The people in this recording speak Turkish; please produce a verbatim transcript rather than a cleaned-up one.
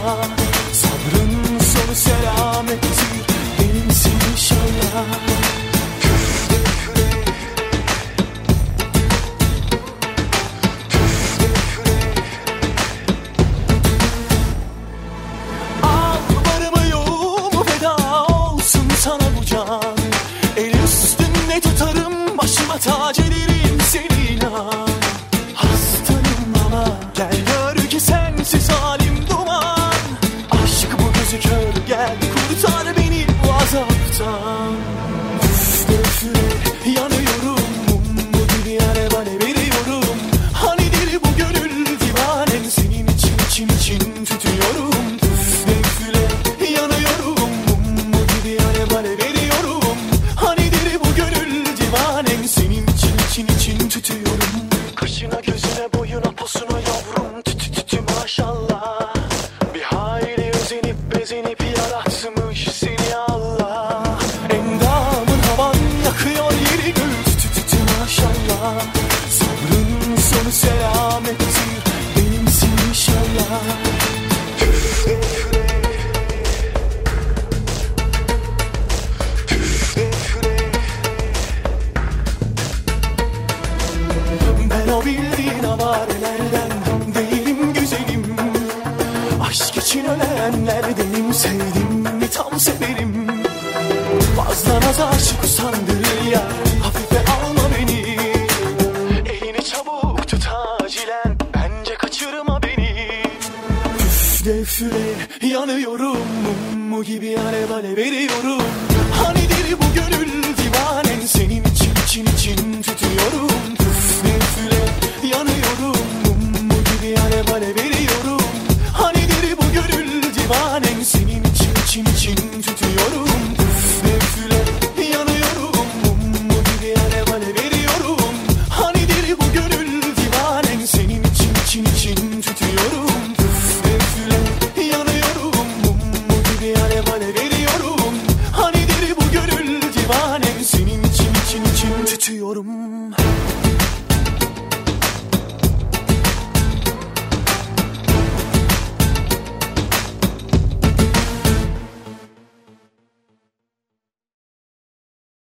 inşallah. Sabrın sonu selamettir, benimsin inşallah. Al varımı yoğumu feda olsun sana bu can. El üstünde tutarım, başıma tac ederim seni inan. Hastanım ama gel gör ki sensiz halim duman. Aşk bu gözü kör, gel kurtar beni bu azaptan. Üfle üfle yanıyorum, mum gibi alev alev veriyorum. Hanidir bu gönül divanem, senin için için için tutuyorum. Üfle üfle yanıyorum, mum gibi alev alev veriyorum. Hanidir bu gönül divanem, senin için için için tutuyorum. Kaşına gözüne boyuna posuna yavrum, tütü tütü maşallah. Bir hayli özenip bezenip yaratmış seni Allah. Endamın havan yakıyor yeri göğü, tütü tütü maşallah. Sabrın sonu selamettir, benimsin inşallah. Üfle üfle, üfle üfle. Ben o bildiğin avarelerden değilim güzelim. Aşk için ölenlerdenim, sevdim tam severim. Fazla naz aşık usandırır ya, hafife alma beni. Elini çabuk tut acilen, bence kaçırma beni. Üfle üfle yanıyorum, mum gibi alev alev veriyorum. Hanidir bu gönül divanen, senin için için için tutuyorum. Üfle üfle yanıyorum, mum gibi alev alev veriyorum.